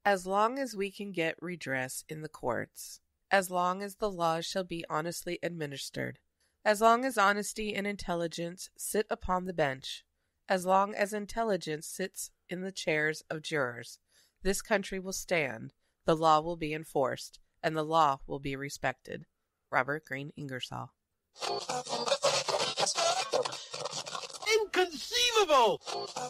as long as we can get redress in the courts, as long as the laws shall be honestly administered, as long as honesty and intelligence sit upon the bench, as long as intelligence sits in the chairs of jurors, this country will stand, the law will be enforced, and the law will be respected. Robert Greene Ingersoll. Inconceivable!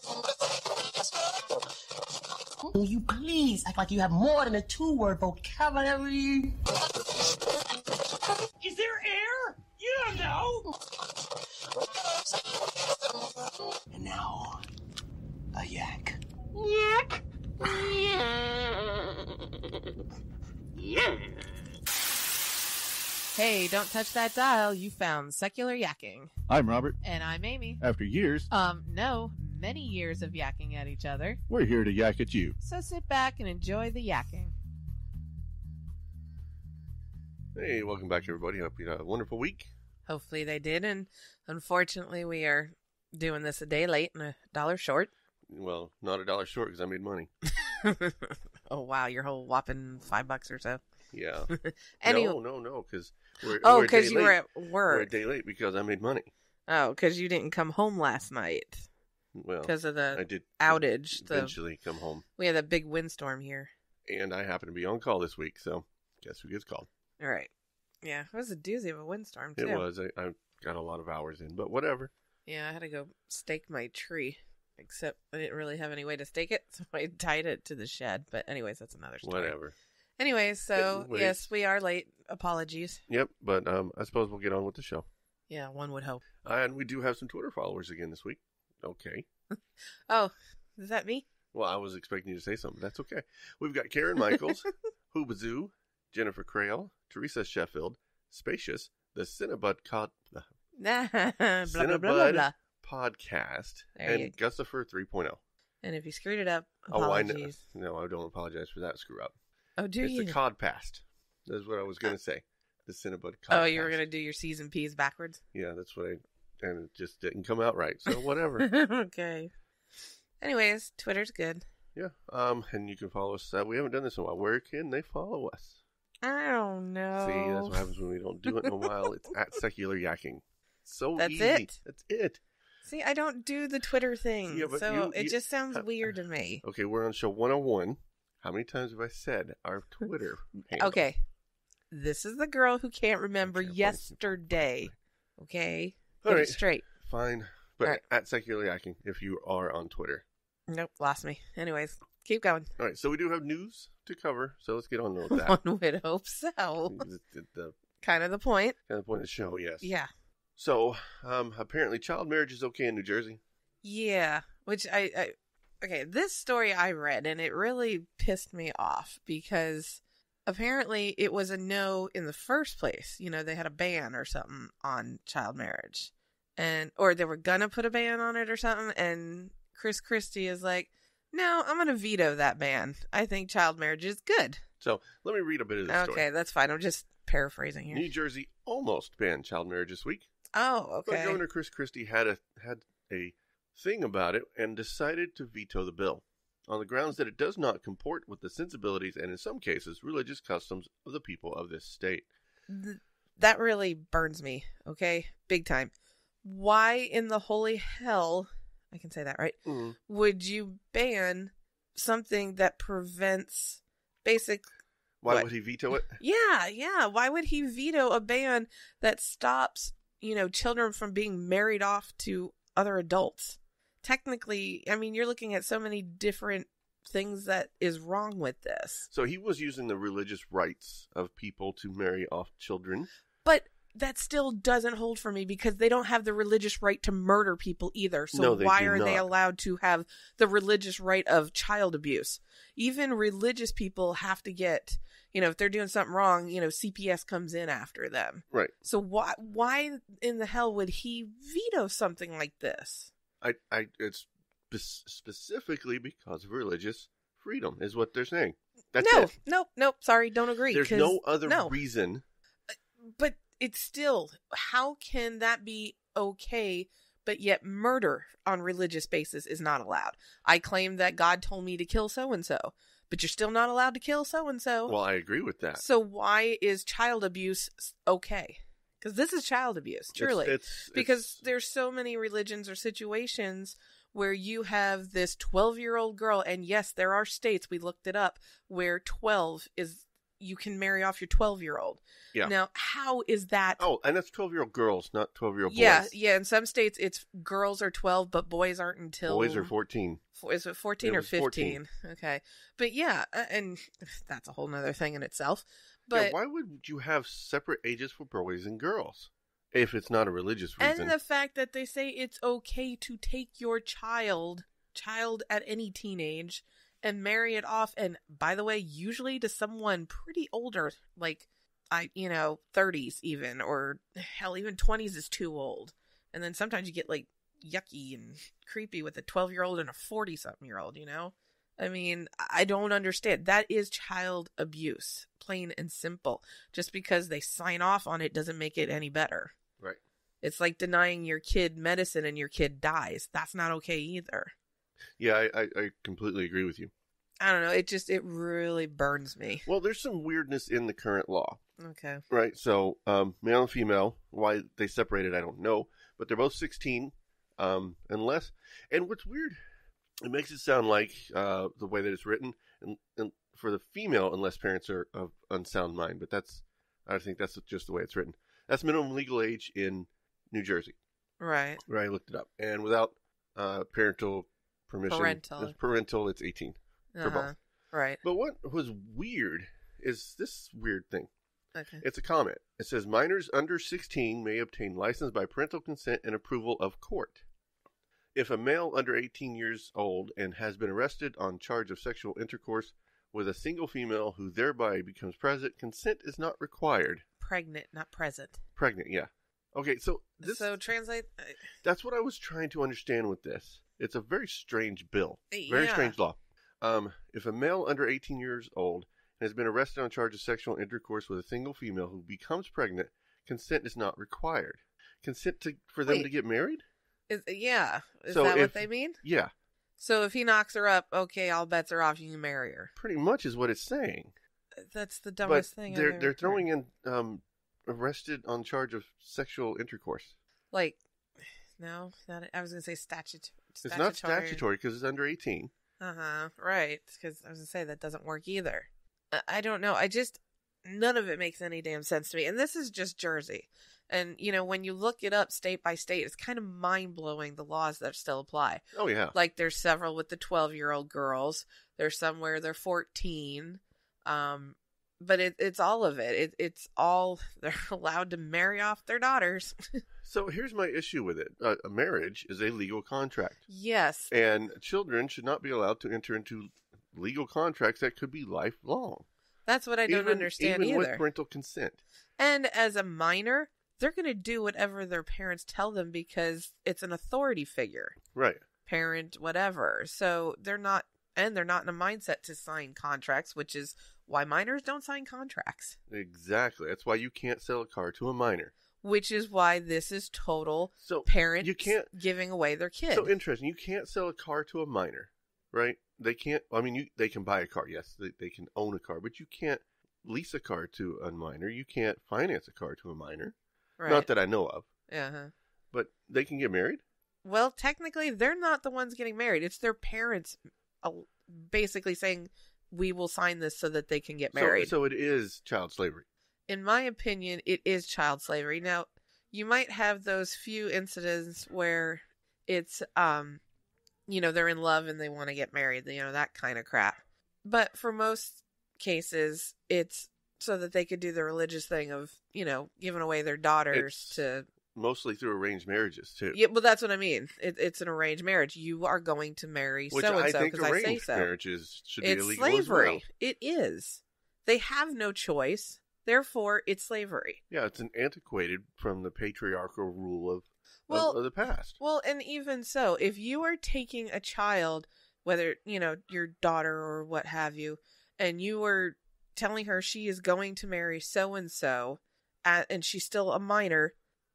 Will you please act like you have more than a two-word vocabulary? Is there air? You don't know! And now, a yak. Yak! Yeah. Hey, don't touch that dial. You found Secular Yakking. I'm Robert. And I'm Amy. After years, No, many years of yakking at each other. we're here to yak at you. So sit back and enjoy the yakking. Hey, welcome back, everybody. Hope you had a wonderful week. Hopefully they did, and unfortunately we are doing this a day late and $1 short. Well, not $1 short because I made money. Oh, wow, your whole whopping $5 or so. Yeah. Anyway, No, because we're oh, a day because you late. were at We're a work. day late because I made money. Oh, because you didn't come home last night Well, because of I the did outage. eventually come home, We had a big windstorm here. and I happen to be on call this week, so guess who gets called? All right. Yeah, it was a doozy of a windstorm, too. It was. I got a lot of hours in, but whatever. Yeah, I had to go stake my tree, except I didn't really have any way to stake it, so I tied it to the shed. But anyways, that's another story. Whatever. Anyways, so Anyways. yes, we are late. Apologies. Yep, but I suppose we'll get on with the show. Yeah, one would hope. And we do have some Twitter followers again this week. Okay. Oh, is that me? Well, I was expecting you to say something. That's okay. We've got Karen Michaels, Hoobazoo, Jennifer Crail, Teresa Sheffield, Spacious, the Cinnabud blah, blah, blah, blah, Cinnabud blah. Podcast, There you and Gussifer 3.0. And if you screwed it up, Oh, I apologies. know. No, I don't apologize for that screw up. Oh, do It's you? the Codpast. That's what I was going to say. The Cinnabud Codpast. Oh, you were going to do your C's and P's backwards? Yeah, that's what and it just didn't come out right, so whatever. Okay. Anyways, Twitter's good. Yeah, and you can follow us. We haven't done this in a while. Where can they follow us? I don't know. See, that's what happens when we don't do it in a while. It's at Secular Yakking. So That's easy. it? That's it. See, I don't do the Twitter thing, Yeah, but so it you- just sounds weird to me. Okay, we're on show 101. How many times have I said our Twitter handle? Okay. This is the girl who can't remember Okay, I'm yesterday. Okay? All Get right. it straight. Fine. But All right. at Secular Yakking if you are on Twitter. Nope, lost me. Anyways, keep going. All right, so we do have news to cover, so let's get on with that. One would hope so. the Kind of the point. kind of point of the show, yes. Yeah. So, apparently child marriage is okay in New Jersey. Yeah. Which okay, this story I read, and it really pissed me off because apparently it was a no in the first place. You know, they had a ban or something on child marriage. Or they were gonna put a ban on it or something, and Chris Christie is like, no, I'm gonna veto that ban. I think child marriage is good. So, let me read a bit of the story. Okay, that's fine. I'm just paraphrasing here. New Jersey almost banned child marriage this week. Oh, But okay. Governor Chris Christie had a thing about it and decided to veto the bill on the grounds that it does not comport with the sensibilities and, in some cases, religious customs of the people of this state. That really burns me, okay? Big time. Why in the holy hell, I can say that, right? Mm. Would you ban something that prevents basic... Why What? would he veto it? Yeah. Why would he veto a ban that stops, children from being married off to other adults? Technically, I mean, you're looking at so many different things that is wrong with this. So he was using the religious rights of people to marry off children. But that still doesn't hold for me because they don't have the religious right to murder people either. So No, they why do are they not. allowed to have the religious right of child abuse? Even religious people have to get, if they're doing something wrong, CPS comes in after them. Right. So why in the hell would he veto something like this? It's specifically because of religious freedom is what they're saying. That's it. Nope. Sorry, don't agree. There's 'cause- no other no. reason. But it's still, how can that be okay, but yet murder on religious basis is not allowed? I claim that God told me to kill so-and-so, but you're still not allowed to kill so-and-so. Well, I agree with that. So why is child abuse okay? Because this is child abuse, truly. Because there's so many religions or situations where you have this 12-year-old girl, and yes, there are states, we looked it up, where 12 is, you can marry off your 12-year-old. Yeah. Now, how is that? Oh, and that's 12-year-old girls, not 12-year-old boys. Yeah. In some states, it's girls are 12, but boys aren't until... Boys are 14. Is it 14 or 15? Okay. But yeah, and that's a whole nother thing in itself. But Yeah, why would you have separate ages for boys and girls if it's not a religious reason? And the fact that they say it's okay to take your child at any teenage, and marry it off. And by the way, usually to someone pretty older, like 30s even, or hell, even 20s is too old. And then sometimes you get like yucky and creepy with a 12-year-old and a 40-something-year-old, you know? I mean, I don't understand. That is child abuse, plain and simple. Just because they sign off on it doesn't make it any better. Right. It's like denying your kid medicine and your kid dies. That's not okay either. Yeah, I completely agree with you. I don't know. It really burns me. Well, there's some weirdness in the current law. Okay. Right. So, male and female, why they separated, I don't know. But they're both 16, unless. And what's weird, it makes it sound like the way that it's written, and for the female, unless parents are of unsound mind. But I think that's just the way it's written. That's minimum legal age in New Jersey. Right. Right. I looked it up, and without parental permission, parental, it's 18 for both. Right. But what was weird is this weird thing. Okay. It's a comment. It says minors under 16 may obtain license by parental consent and approval of court. If a male under 18 years old and has been arrested on charge of sexual intercourse with a single female who thereby becomes present, consent is not required. Pregnant, not present. Pregnant, yeah. Okay, so translate. That's what I was trying to understand with this. It's a very strange bill. Very strange law. If a male under 18 years old has been arrested on charge of sexual intercourse with a single female who becomes pregnant, consent is not required. Consent for them to get married? Is that what they mean? Yeah. So if he knocks her up, okay, all bets are off, you can marry her. Pretty much is what it's saying. That's the dumbest thing I've ever they're throwing in arrested on charge of sexual intercourse. Like, no, I was going to say statutory. It's not statutory because it's under 18. Right. Because I was going to say that doesn't work either. I don't know. None of it makes any damn sense to me. And this is just Jersey. And, when you look it up state by state, it's kind of mind-blowing, the laws that still apply. Oh, yeah. Like, there's several with the 12-year-old girls. There's some where they're 14. But it's all of it. It's all, they're allowed to marry off their daughters. So here's my issue with it. A marriage is a legal contract. Yes. And children should not be allowed to enter into legal contracts that could be lifelong. That's what I don't understand either. Even with parental consent. And as a minor, they're going to do whatever their parents tell them because it's an authority figure. Right. Parent, whatever. So they're not in a mindset to sign contracts, which is why minors don't sign contracts. Exactly. That's why you can't sell a car to a minor. Which is why this is total parents giving away their kid. So interesting. You can't sell a car to a minor, right? They can't. I mean, they can buy a car. Yes, they can own a car, but you can't lease a car to a minor. You can't finance a car to a minor. Right. Not that I know of. But they can get married? Well, technically, they're not the ones getting married. It's their parents basically saying, we will sign this so that they can get married. So it is child slavery. In my opinion, it is child slavery. Now, you might have those few incidents where it's, they're in love and they want to get married, that kind of crap. But for most cases, it's so that they could do the religious thing of, giving away their daughters to... Mostly through arranged marriages, too. Yeah, well, that's what I mean. It's an arranged marriage. You are going to marry so-and-so because I say so. Marriages should be illegal slavery. As well. It is. They have no choice. Therefore, it's slavery. Yeah, it's an antiquated from the patriarchal rule of the past. Well, and even so, if you are taking a child, whether, your daughter or what have you, and you are telling her she is going to marry so-and-so, and she's still a minor,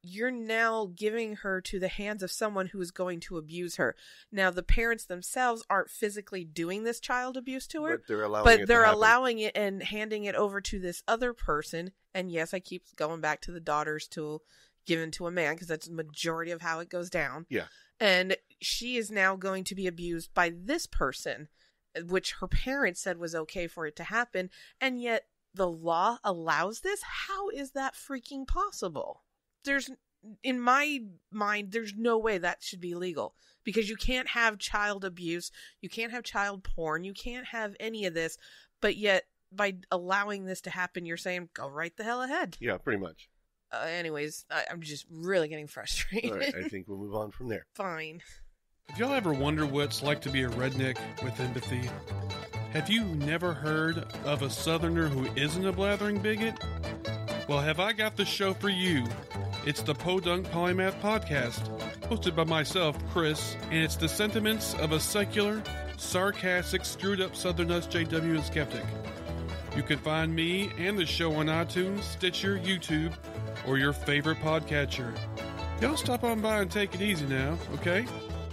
you're now giving her to the hands of someone who is going to abuse her. Now, the parents themselves aren't physically doing this child abuse to her, But they're allowing but it they're to happen. allowing it and handing it over to this other person. And yes, I keep going back to the daughter's tool given to a man because that's the majority of how it goes down. Yeah. And she is now going to be abused by this person, which her parents said was okay for it to happen. And yet the law allows this? How is that freaking possible? In my mind, there's no way that should be legal because you can't have child abuse. You can't have child porn. You can't have any of this. But yet by allowing this to happen, you're saying, go right the hell ahead. Yeah, pretty much. Anyways, I'm just really getting frustrated. All right, I think we'll move on from there. Fine. Have y'all ever wondered what it's like to be a redneck with empathy? Have you never heard of a Southerner who isn't a blathering bigot? Well, have I got the show for you. It's the Podunk Polymath Podcast, hosted by myself, Chris, and it's the sentiments of a secular, sarcastic, screwed-up Southern SJW and skeptic. You can find me and the show on iTunes, Stitcher, YouTube, or your favorite podcatcher. Y'all stop on by and take it easy now, okay?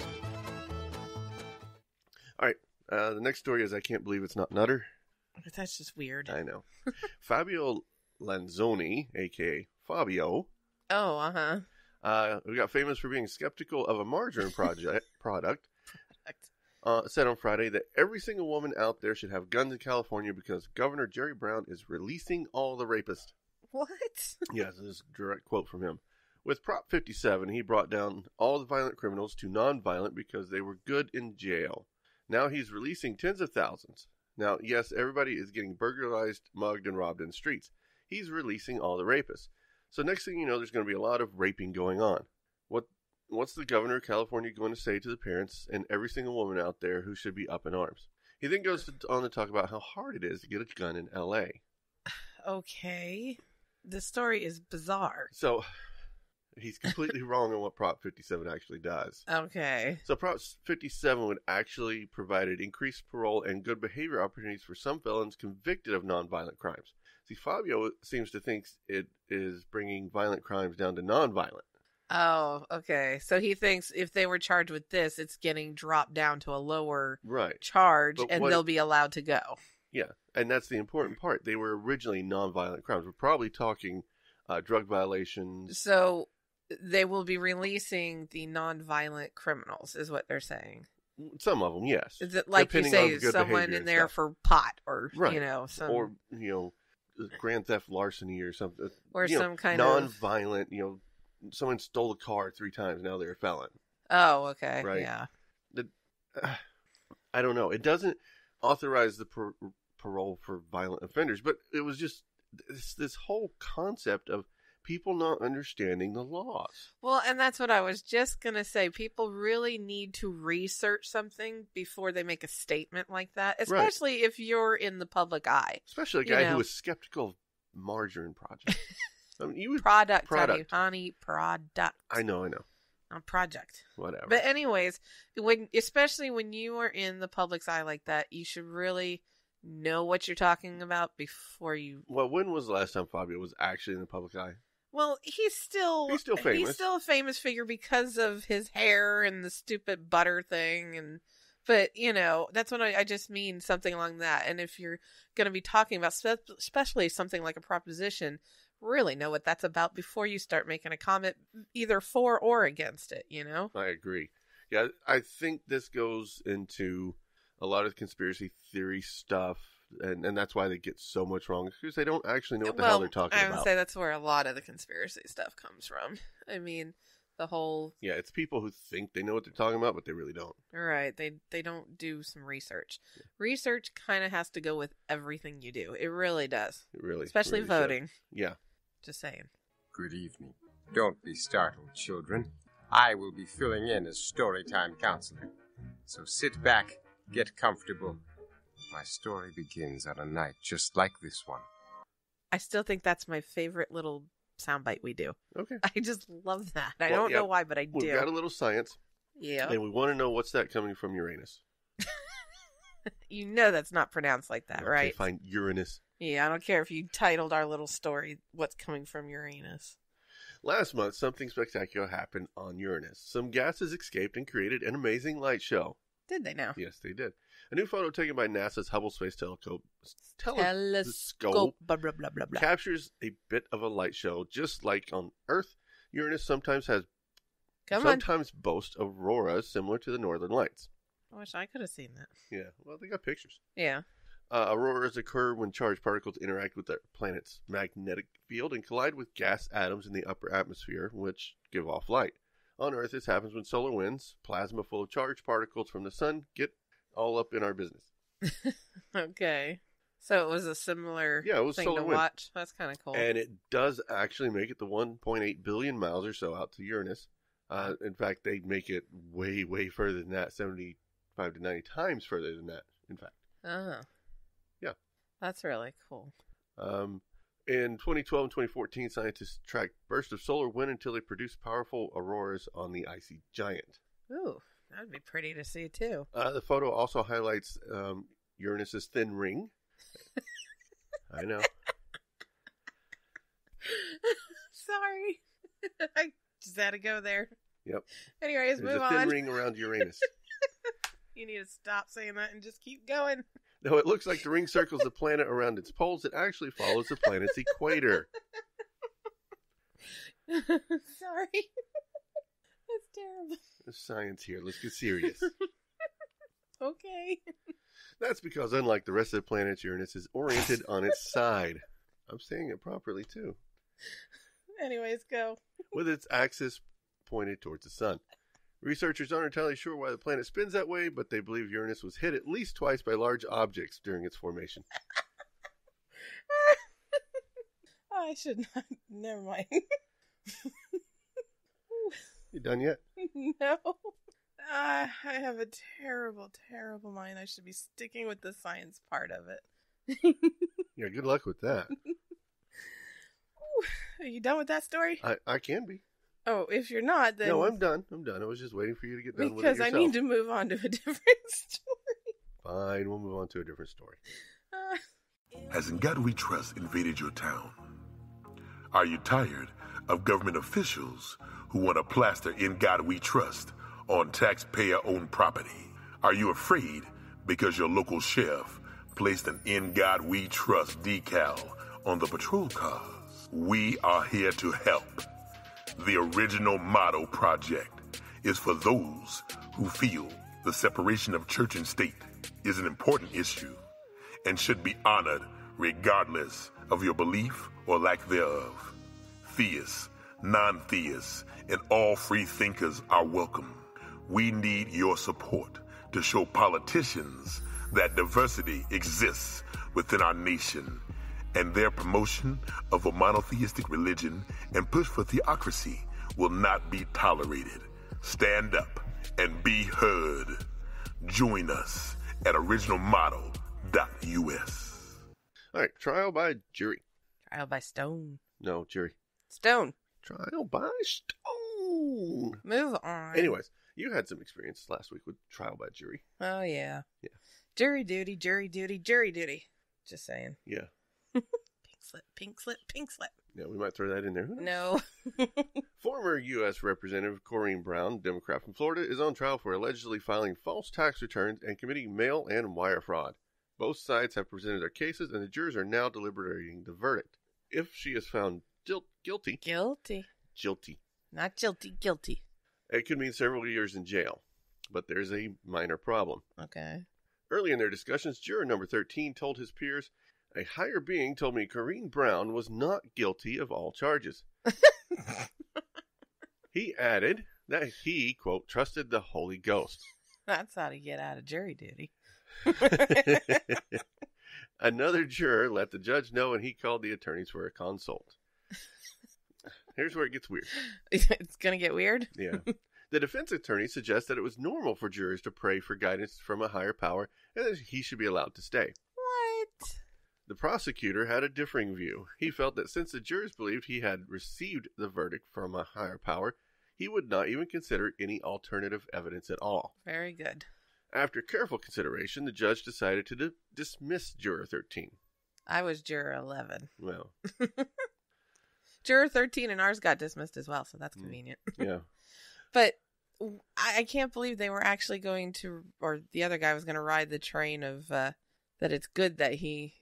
All right, the next story is I Can't Believe It's Not Nutter. That's just weird. I know. Fabio Lanzoni, a.k.a. Fabio, who got famous for being skeptical of a margarine product, said on Friday that every single woman out there should have guns in California because Governor Jerry Brown is releasing all the rapists. What? Yes, this is a direct quote from him. With Prop 57, he brought down all the violent criminals to non-violent because they were good in jail. Now he's releasing tens of thousands. Now, yes, everybody is getting burglarized, mugged, and robbed in the streets. He's releasing all the rapists. So next thing you know, there's going to be a lot of raping going on. What's the governor of California going to say to the parents and every single woman out there who should be up in arms? He then goes on to talk about how hard it is to get a gun in L.A. Okay. This story is bizarre. So he's completely wrong on what Prop 57 actually does. Okay. So Prop 57 would actually provide increased parole and good behavior opportunities for some felons convicted of nonviolent crimes. See, Fabio seems to think it is bringing violent crimes down to nonviolent. Oh, okay. So he thinks if they were charged with this, it's getting dropped down to a lower charge, But and they'll be allowed to go. Yeah, and that's the important part. They were originally nonviolent crimes. We're probably talking drug violations. So they will be releasing the nonviolent criminals, is what they're saying. Some of them, yes. Is it like Depending you on say, good someone behavior in and there stuff. for pot or, Right. some... Or, grand theft larceny or something. Or some kind nonviolent, someone stole a car 3 times, now they're a felon. Oh, okay. Right. Yeah. I don't know. It doesn't authorize the parole for violent offenders, but it was just this whole concept of people not understanding the laws. Well, and that's what I was just going to say. People really need to research something before they make a statement like that, especially if you're in the public eye. Especially a guy who was skeptical of margarine project. I mean, you would product. Honey, product. I know. Not project. Whatever. But anyways, especially when you are in the public's eye like that, you should really know what you're talking about before you... Well, when was the last time Fabio was actually in the public eye? Well, he's still famous. He's still a famous figure because of his hair and the stupid butter thing. But, that's what I just mean, something along that. And if you're going to be talking about, especially something like a proposition, really know what that's about before you start making a comment either for or against it, I agree. Yeah, I think this goes into a lot of conspiracy theory stuff. And that's why they get so much wrong, because they don't actually know what the hell they're talking about. I would say that's where a lot of the conspiracy stuff comes from. I mean, the whole... Yeah, it's people who think they know what they're talking about, but they really don't. Right. They don't do some research. Yeah. Research kind of has to go with everything you do. It really does. It really Especially really voting. Does. Yeah. Just saying. Good evening. Don't be startled, children. I will be filling in as Storytime Counselor. So sit back, get comfortable. My story begins on a night just like this one. I still think that's my favorite little soundbite we do. Okay. I just love that. I don't know why, but I do. We've got a little science. Yeah. And we want to know what's that coming from Uranus. That's not pronounced like that, right? Okay, fine. Uranus. Yeah, I don't care if you titled our little story, What's Coming from Uranus. Last month, something spectacular happened on Uranus. Some gases escaped and created an amazing light show. Did they now? Yes, they did. A new photo taken by NASA's Hubble Space Telescope Blah, blah, blah, blah, blah. captures a bit of a light show. Just like on Earth, Uranus sometimes boasts auroras similar to the Northern Lights. I wish I could have seen that. Yeah, well, they got pictures. Yeah. Auroras occur when charged particles interact with the planet's magnetic field and collide with gas atoms in the upper atmosphere, which give off light. On Earth, this happens when solar winds, plasma full of charged particles from the sun, get all up in our business. Okay. So it was a similar Yeah, it was thing solar to wind. watch. That's kind of cool. And it does actually make it the 1.8 billion miles or so out to Uranus. In fact, they make it way, way further than that, 75 to 90 times further than that, in fact. Oh. Yeah. That's really cool. In 2012 and 2014, scientists tracked bursts of solar wind until they produced powerful auroras on the icy giant. Ooh, that'd be pretty to see, too. The photo also highlights Uranus's thin ring. I know. Sorry. I just had to go there. Yep. Anyways, There's move a thin on. ring around Uranus. You need to stop saying that and just keep going. No, it looks like the ring circles the planet around its poles. It actually follows the planet's equator. Sorry. That's terrible. There's science here. Let's get serious. Okay. That's because, unlike the rest of the planets, Uranus is oriented on its side. I'm saying it properly, too. Anyways, go. With its axis pointed towards the sun. Researchers aren't entirely sure why the planet spins that way, but they believe Uranus was hit at least twice by large objects during its formation. I should not. Never mind. You done yet? No. I have a terrible, terrible mind. I should be sticking with the science part of it. Yeah, good luck with that. Are you done with that story? I can be. Oh, if you're not, then... No, I'm done. I was just waiting for you to get done with it because yourself. I need to move on to a different story. Fine, we'll move on to a different story. Has In God We Trust invaded your town? Are you tired of government officials who want to plaster In God We Trust on taxpayer-owned property? Are you afraid because your local sheriff placed an In God We Trust decal on the patrol cars? We are here to help. The Original Motto Project is for those who feel the separation of church and state is an important issue and should be honored regardless of your belief or lack thereof. Theists, non-theists, and all free thinkers are welcome. We need your support to show politicians that diversity exists within our nation, and their promotion of a monotheistic religion and push for theocracy will not be tolerated. Stand up and be heard. Join us at originalmotto.us. All right, trial by jury. Trial by stone. No, jury. Stone. Trial by stone. Move on. Anyways, you had some experience last week with trial by jury. Oh, yeah. Yeah. Jury duty, jury duty, jury duty. Just saying. Yeah. Pink slip, pink slip, pink slip. Yeah, we might throw that in there. Who knows? No. Former U.S. Representative Corrine Brown, Democrat from Florida, is on trial for allegedly filing false tax returns and committing mail and wire fraud. Both sides have presented their cases, and the jurors are now deliberating the verdict. If she is found guilty, Not guilty, guilty. it could mean several years in jail. But there's a minor problem. Okay. Early in their discussions, juror number 13 told his peers, "A higher being told me Corrine Brown was not guilty of all charges." He added that he, quote, trusted the Holy Ghost. That's how to get out of jury duty. Another juror let the judge know, and he called the attorneys for a consult. Here's where it gets weird. It's going to get weird? Yeah. The defense attorney suggests that it was normal for jurors to pray for guidance from a higher power and that he should be allowed to stay. What? The prosecutor had a differing view. He felt that since the jurors believed he had received the verdict from a higher power, he would not even consider any alternative evidence at all. Very good. After careful consideration, the judge decided to dismiss Juror 13. I was juror 11. Well, Juror 13 and ours got dismissed as well, so that's convenient. Yeah. But I can't believe they were actually going to, or the other guy was going to ride the train of that it's good that he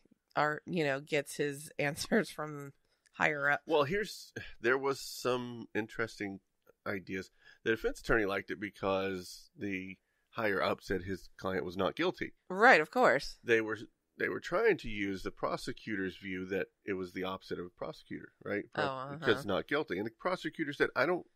gets his answers from higher up. Well, there was some interesting ideas. The defense attorney liked it because the higher up said his client was not guilty. Right, of course. They were trying to use the prosecutor's view that it was the opposite of a prosecutor, right? Because not guilty. And the prosecutor said, I don't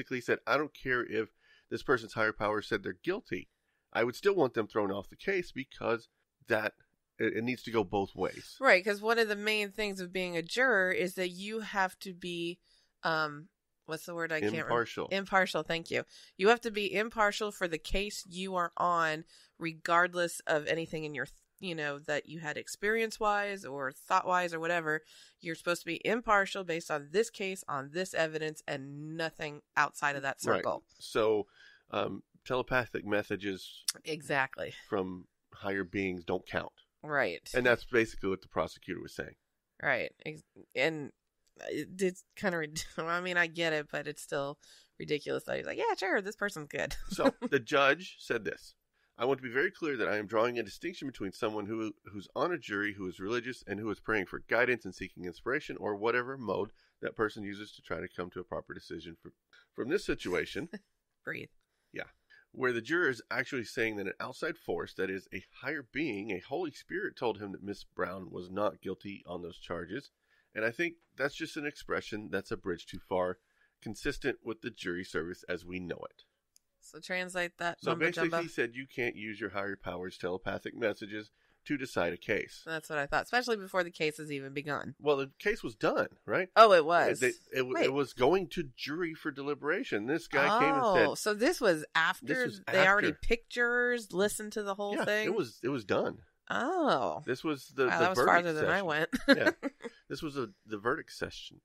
care if this person's higher power said they're guilty. I would still want them thrown off the case because that it needs to go both ways. Right, because one of the main things of being a juror is that you have to be, what's the word I can't remember? Impartial. Impartial, thank you. You have to be impartial for the case you are on, regardless of anything in your that you had experience-wise or thought-wise or whatever. You're supposed to be impartial based on this case, on this evidence, and nothing outside of that circle. Right. So, telepathic messages Exactly. from higher beings don't count. Right. And that's basically what the prosecutor was saying. Right. And it's kind of, I mean, I get it, but it's still ridiculous that he's like, yeah, sure, this person's good. So the judge said this: I want to be very clear that I am drawing a distinction between someone who's on a jury who is religious and who is praying for guidance and seeking inspiration, or whatever mode that person uses to try to come to a proper decision. From this situation, Breathe. Yeah, where the juror is actually saying that an outside force, that is a higher being, a Holy Spirit, told him that Miss Brown was not guilty on those charges. And I think that's just an expression that's a bridge too far, consistent with the jury service as we know it. So translate that. So mumbo basically jumbo. he said you can't use your higher powers' telepathic messages to decide a case. That's what I thought, especially before the case has even begun. Well, the case was done, right? Oh, it was. It was going to jury for deliberation. This guy came and said... so this was after they already picked jurors, listened to the whole thing? it was done. Oh. This was the that was farther than I went. Yeah. This was the verdict section.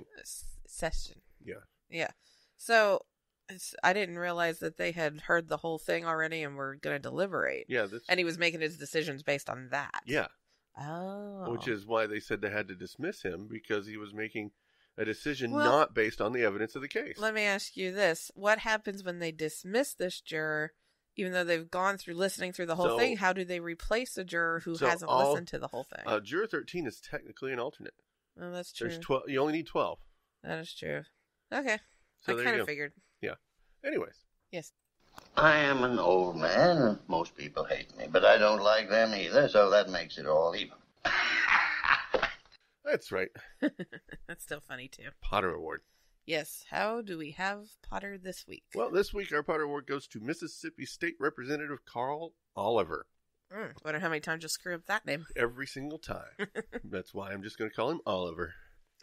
Session. Yeah. Yeah. So... I didn't realize that they had heard the whole thing already and were going to deliberate. Yeah. And he was making his decisions based on that. Yeah. Oh. Which is why they said they had to dismiss him, because he was making a decision not based on the evidence of the case. Let me ask you this. What happens when they dismiss this juror, even though they've gone through listening through the whole thing? How do they replace a juror who hasn't listened to the whole thing? Juror 13 is technically an alternate. Oh, that's true. There's 12. You only need 12. That is true. Okay. So I kind of figured. Yeah. Anyways. Yes. I am an old man, and most people hate me, but I don't like them either, so that makes it all even. That's right. That's still funny, too. Potter Award. Yes. How do we have Potter this week? Well, this week our Potter Award goes to Mississippi State Representative Carl Oliver. Wonder how many times you'll screw up that name. Every single time. That's why I'm just going to call him Oliver.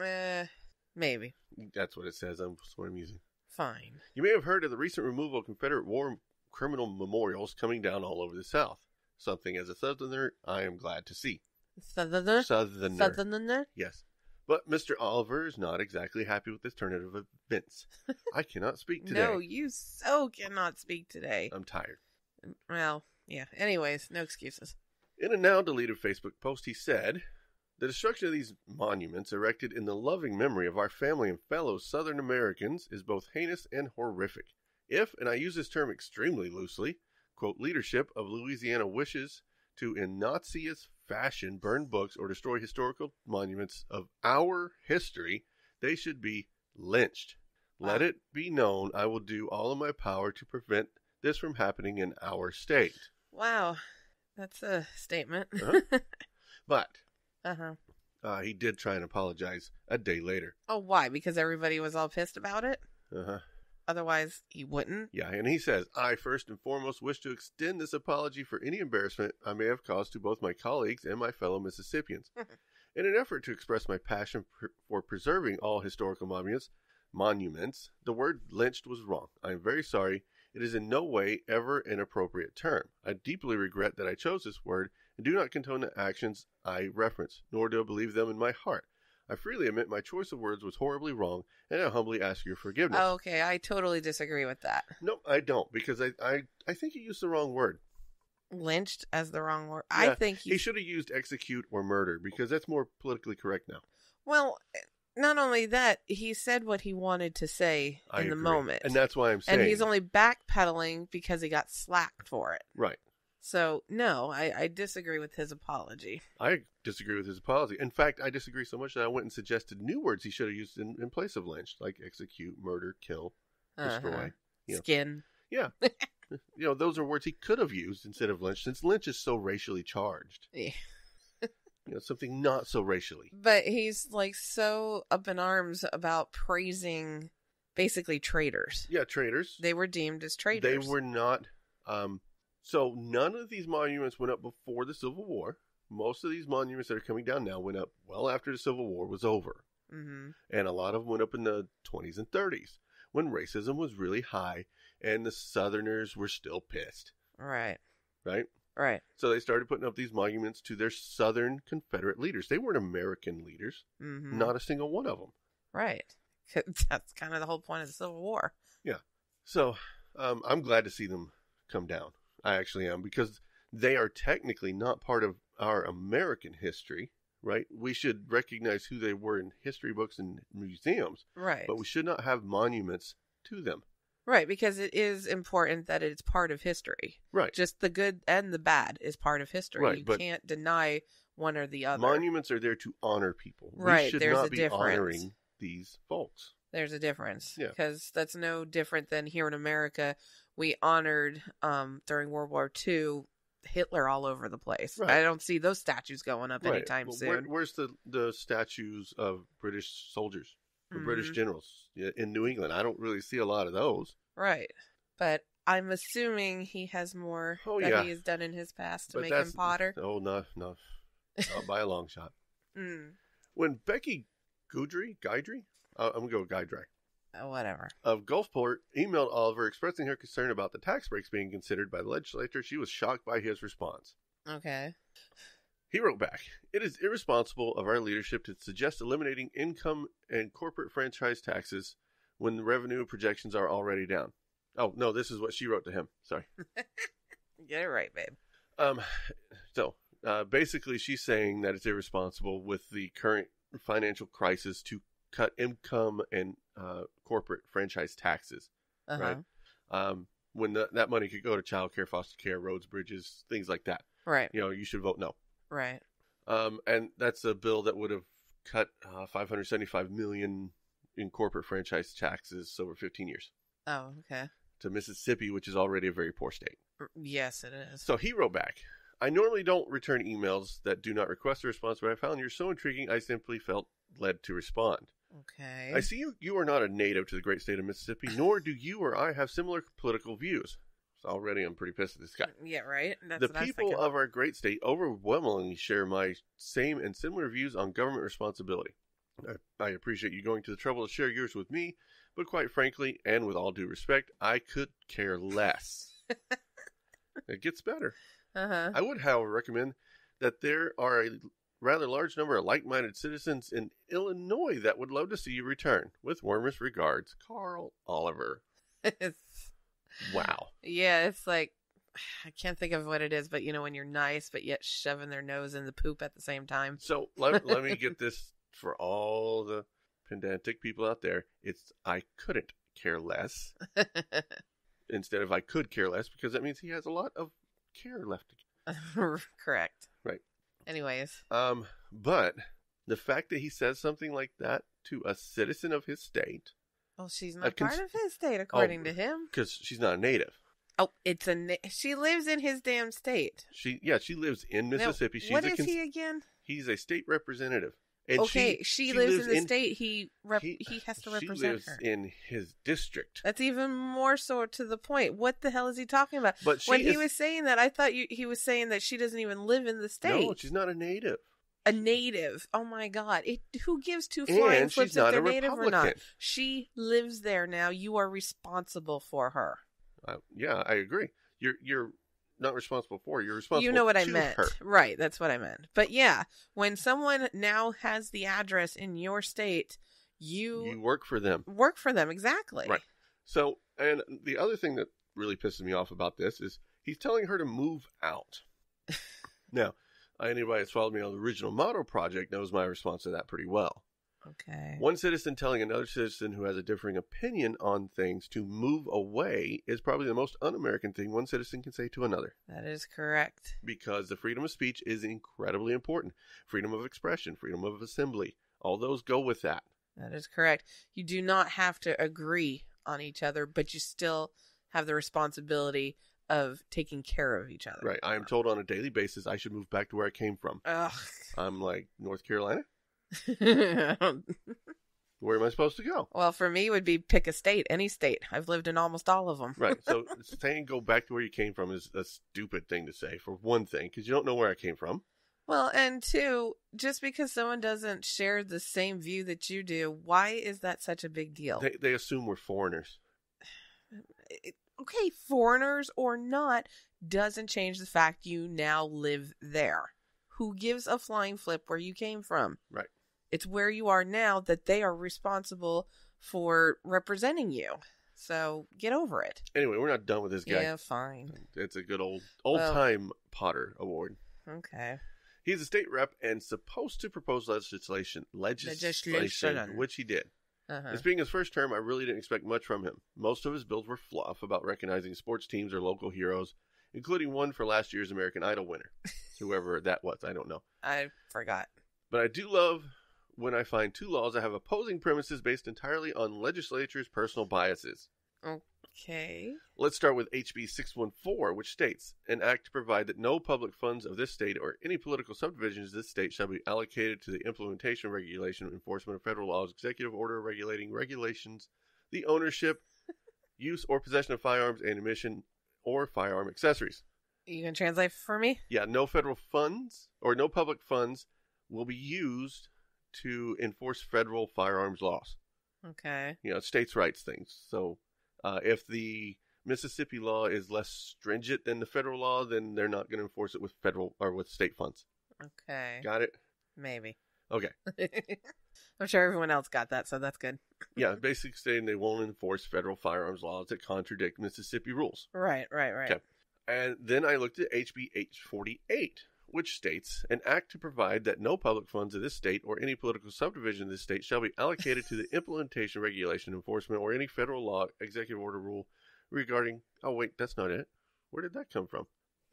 Maybe. That's what it says. That's what I'm using. Fine. You may have heard of the recent removal of Confederate war criminal memorials coming down all over the South. Something as a Southerner I am glad to see. Southerner? Southerner? Yes. But Mr. Oliver is not exactly happy with this turn of events. I cannot speak today. No, you so cannot speak today. I'm tired. Well, yeah. Anyways, no excuses. In a now-deleted Facebook post, he said, "The destruction of these monuments erected in the loving memory of our family and fellow Southern Americans is both heinous and horrific. If, and I use this term extremely loosely, quote, leadership of Louisiana wishes to, in Naziist fashion, burn books or destroy historical monuments of our history, they should be lynched. Wow. Let it be known I will do all in my power to prevent this from happening in our state." Wow. That's a statement. But he did try and apologize a day later. Oh, why? Because everybody was all pissed about it? Otherwise, he wouldn't? Yeah, and he says, "I first and foremost wish to extend this apology for any embarrassment I may have caused to both my colleagues and my fellow Mississippians. In an effort to express my passion for preserving all historical monuments, the word lynched was wrong. I am very sorry. It is in no way ever an appropriate term. I deeply regret that I chose this word and do not condone the actions I reference, nor do I believe them in my heart. I freely admit my choice of words was horribly wrong, and I humbly ask your forgiveness." Okay, I totally disagree with that. No, I don't, because I think he used the wrong word. Lynched as the wrong word? Yeah, I think he should have used execute or murder, because that's more politically correct now. Well, not only that, he said what he wanted to say I in the agree. moment. And that's why I'm saying. And he's only backpedaling because he got slacked for it. Right. So, no, I disagree with his apology. I disagree with his apology. In fact, I disagree so much that I went and suggested new words he should have used in place of lynch, like execute, murder, kill, destroy. You know. Skin. Yeah. Those are words he could have used instead of lynch, since lynch is so racially charged. Yeah. Something not so racially. But he's like so up in arms about praising basically traitors. Yeah, traitors. They were deemed as traitors. They were not. So none of these monuments went up before the Civil War. Most of these monuments that are coming down now went up well after the Civil War was over. Mm-hmm. And a lot of them went up in the 20s and 30s when racism was really high and the Southerners were still pissed. Right. Right? Right. So they started putting up these monuments to their Southern Confederate leaders. They weren't American leaders. Mm-hmm. Not a single one of them. Right. That's kind of the whole point of the Civil War. Yeah. So I'm glad to see them come down. I actually am, because they are technically not part of our American history, right? We should recognize who they were in history books and museums. Right. But we should not have monuments to them. Right, because it is important that it's part of history. Right. Just the good and the bad is part of history. Right, you but can't deny one or the other. Monuments are there to honor people. Right, We should there's not a be difference. honoring these folks. There's a difference. Yeah. Because that's no different than here in America. We honored, during World War II, Hitler all over the place. Right. I don't see those statues going up Right. anytime Well, soon. where's the statues of British soldiers or Mhm. British generals in New England? I don't really see a lot of those. Right. But I'm assuming he has more that he has done in his past to But make him Potter. Oh, no, not by a long shot. Mm. When Becky Guidry, I'm going to go with Guidry, Whatever. of Gulfport emailed Oliver expressing her concern about the tax breaks being considered by the legislature, she was shocked by his response. Okay. He wrote back, "It is irresponsible of our leadership to suggest eliminating income and corporate franchise taxes when the revenue projections are already down." Oh, no, this is what she wrote to him. Sorry. Get it right, babe. So basically she's saying that it's irresponsible with the current financial crisis to cut income and corporate franchise taxes, Uh-huh. right? When that money could go to child care, foster care, roads, bridges, things like that. Right. You should vote no. Right. And that's a bill that would have cut $575 million in corporate franchise taxes over 15 years Oh, okay. to Mississippi, which is already a very poor state. Yes, it is. So he wrote back, "I normally don't return emails that do not request a response, but I found you're so intriguing, I simply felt led to respond. Okay. I see you are not a native to the great state of Mississippi, nor do you or I have similar political views." So already I'm pretty pissed at this guy. Yeah, right? That's The what I was people thinking. of our great state overwhelmingly share my same and similar views on government responsibility. I appreciate you going to the trouble to share yours with me, but quite frankly, and with all due respect, I could care less. It gets better. Uh-huh. I would, however, recommend that there are a rather large number of like-minded citizens in Illinois that would love to see you return. With warmest regards, Carl Oliver. Wow. Yeah, it's like, I can't think of what it is, but when you're nice, but yet shoving their nose in the poop at the same time. So let me get this for all the pedantic people out there. It's I couldn't care less instead of I could care less, because that means he has a lot of care left. Correct. Right. Anyways. But the fact that he says something like that to a citizen of his state. Well, she's not part of his state, according to him. Because she's not a native. Oh, she lives in his damn state. She lives in Mississippi. Now, what is he again? He's a state representative. And okay, she lives in the state he has to represent she lives her. in his district. That's even more so to the point. What the hell is he talking about? But when he was saying that, I thought he was saying that she doesn't even live in the state. No, she's not a native. A native. Oh my God. Who gives two flying flips if they're native or not? She lives there now. You are responsible for her. Yeah, I agree. You're not responsible for her. You're responsible. You know what I to meant. her. Right. That's what I meant. But yeah, when someone now has the address in your state, you work for them. Work for them. Exactly. Right. So, and the other thing that really pisses me off about this is he's telling her to move out. Now, anybody that's followed me on the original Motto project knows my response to that pretty well. Okay. One citizen telling another citizen who has a differing opinion on things to move away is probably the most un-American thing one citizen can say to another. That is correct. Because the freedom of speech is incredibly important. Freedom of expression, freedom of assembly, all those go with that. That is correct. You do not have to agree on each other, but you still have the responsibility of taking care of each other. Right. I am told on a daily basis I should move back to where I came from. Ugh. I'm like, North Carolina? Where am I supposed to go? Well, for me, it would be pick a state, any state. I've lived in almost all of them. Right. So saying go back to where you came from is a stupid thing to say, for one thing, because you don't know where I came from. Well, and two, just because someone doesn't share the same view that you do, why is that such a big deal? They assume we're foreigners. Okay, foreigners or not, doesn't change the fact you now live there. Who gives a flying flip where you came from? Right. It's where you are now that they are responsible for representing you. So get over it. Anyway, we're not done with this guy. Yeah, fine. It's a good old-time Potter award. Okay. He's a state rep and supposed to propose legislation, which he did. Uh-huh. This being his first term, I really didn't expect much from him. Most of his bills were fluff about recognizing sports teams or local heroes, including one for last year's American Idol winner. Whoever that was, I don't know. I forgot. But I do love when I find two laws that have opposing premises based entirely on legislature's personal biases. Okay. Let's start with HB 614, which states, an act to provide that no public funds of this state or any political subdivisions of this state shall be allocated to the implementation, regulation, and enforcement of federal laws, executive order regulating regulations, the ownership, use, or possession of firearms, ammunition, or firearm accessories. You can translate for me? Yeah, no federal funds or no public funds will be used to enforce federal firearms laws. Okay. You know, states' rights things. So if the Mississippi law is less stringent than the federal law, then they're not going to enforce it with federal or with state funds. Okay. Got it? Maybe. Okay. I'm sure everyone else got that, so that's good. Yeah, basically saying they won't enforce federal firearms laws that contradict Mississippi rules. Right. Okay. And then I looked at HB 848, which states, an act to provide that no public funds of this state or any political subdivision of this state shall be allocated to the implementation, regulation, enforcement, or any federal law, executive order, rule regarding... Oh, wait, that's not it. Where did that come from?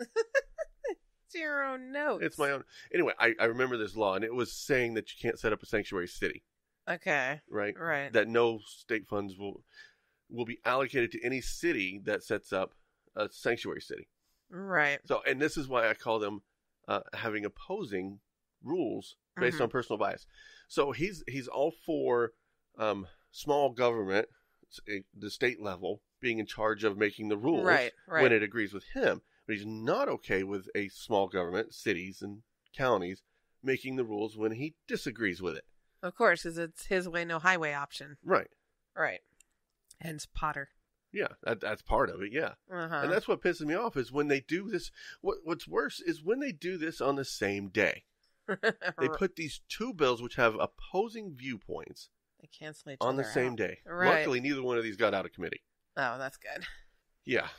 It's your own notes. It's my own. Anyway, I remember this law, and it was saying that you can't set up a sanctuary city. Okay. Right? Right. That no state funds will be allocated to any city that sets up a sanctuary city. Right. So, and this is why I call them having opposing rules based on personal bias. So he's all for small government, the state level, being in charge of making the rules when it agrees with him. But he's not okay with a small government, cities and counties, making the rules when he disagrees with it. Of course, because it's his way, no highway option. Right. Right. Hence Potter. Yeah, that's part of it, yeah. Uh-huh. And that's what pisses me off is when they do this. What's worse is when they do this on the same day. They put these two bills which have opposing viewpoints they cancel each on the other same out. day. Right. Luckily, neither one of these got out of committee. Oh, that's good. Yeah.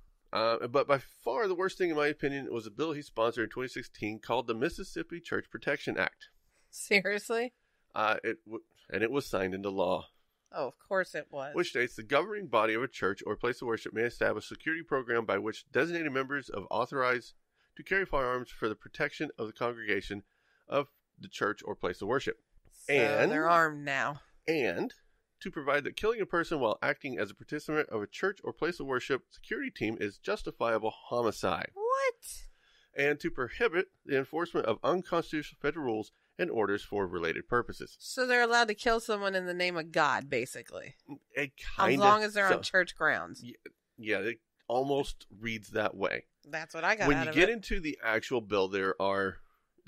But by far the worst thing, in my opinion, was a bill he sponsored in 2016 called the Mississippi Church Protection Act. Seriously? And it was signed into law. Oh, of course it was. Which states the governing body of a church or place of worship may establish a security program by which designated members are authorized to carry firearms for the protection of the congregation of the church or place of worship. So they're armed now. And to provide that killing a person while acting as a participant of a church or place of worship security team is justifiable homicide. What? And to prohibit the enforcement of unconstitutional federal rules and orders for related purposes. So they're allowed to kill someone in the name of God, basically. As long as they're on church grounds. Yeah, it almost reads that way. That's what I got when out you of get it. into the actual bill, there are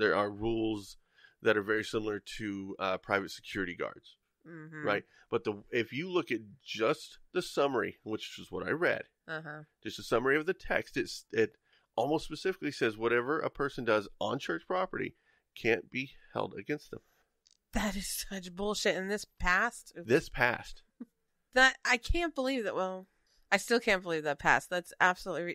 rules that are very similar to private security guards, right? But if you look at just the summary, which is what I read, just a summary of the text, it almost specifically says whatever a person does on church property can't be held against them. That is such bullshit. And this passed? This passed. That I can't believe that. Well, I still can't believe that passed. That's absolutely.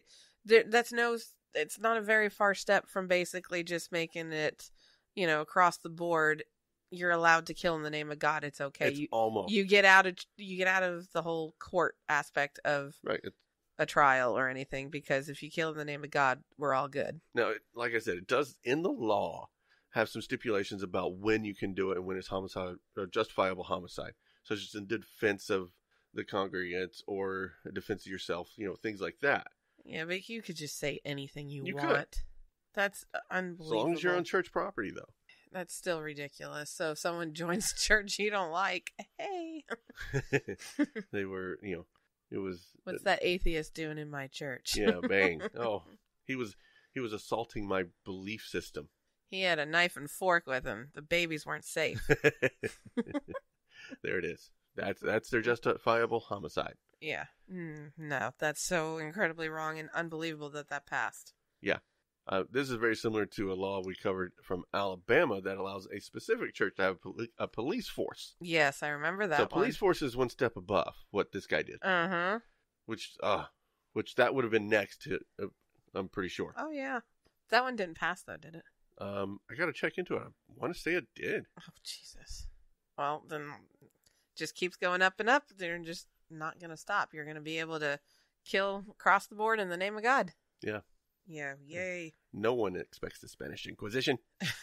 It's not a very far step from basically just making it, across the board, you're allowed to kill in the name of God, it's okay. It's almost. You get out of the whole court aspect of Right. a trial or anything, because if you kill in the name of God, we're all good. Now, like I said, it does in the law have some stipulations about when you can do it and when it's homicide or justifiable homicide, such as in defense of the congregants or a defense of yourself, things like that. Yeah, but you could just say anything you You want. could. That's unbelievable. As long as you're on church property, though. That's still ridiculous. So if someone joins a church you don't like, hey. They were, it was. What's that atheist doing in my church? Yeah, bang. Oh, he was assaulting my belief system. He had a knife and fork with him. The babies weren't safe. There it is. That's their justifiable homicide. Yeah. No, that's so incredibly wrong and unbelievable that passed. Yeah. This is very similar to a law we covered from Alabama that allows a specific church to have a police force. Yes, I remember that. So police force is one step above what this guy did. Uh-huh. Which that would have been next to, I'm pretty sure. Oh, yeah. That one didn't pass, though, did it? I got to check into it. I want to say it did. Oh, Jesus. Well, then just keeps going up and up. They're just not going to stop. You're going to be able to kill across the board in the name of God. Yeah. Yeah, yay. No one expects the Spanish Inquisition.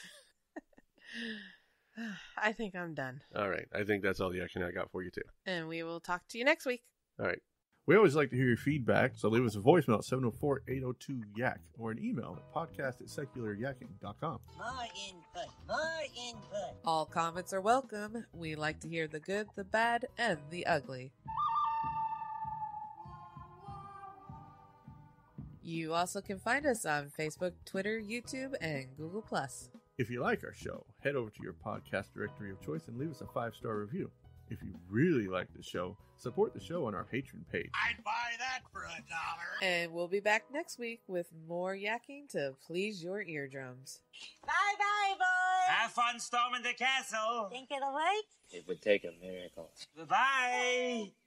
I think I'm done. All right. I think that's all the action I got for you, too. And we will talk to you next week. All right. We always like to hear your feedback, so leave us a voicemail at 704-802-YAK or an email at podcast@secularyakking.com. More input. All comments are welcome. We like to hear the good, the bad, and the ugly. You also can find us on Facebook, Twitter, YouTube, and Google+. If you like our show, head over to your podcast directory of choice and leave us a 5-star review. If you really like the show, support the show on our Patreon page. I'd buy that for $1. And we'll be back next week with more yakking to please your eardrums. Bye-bye, boys. Have fun storming the castle. Think it'll work? It would take a miracle. Bye-bye.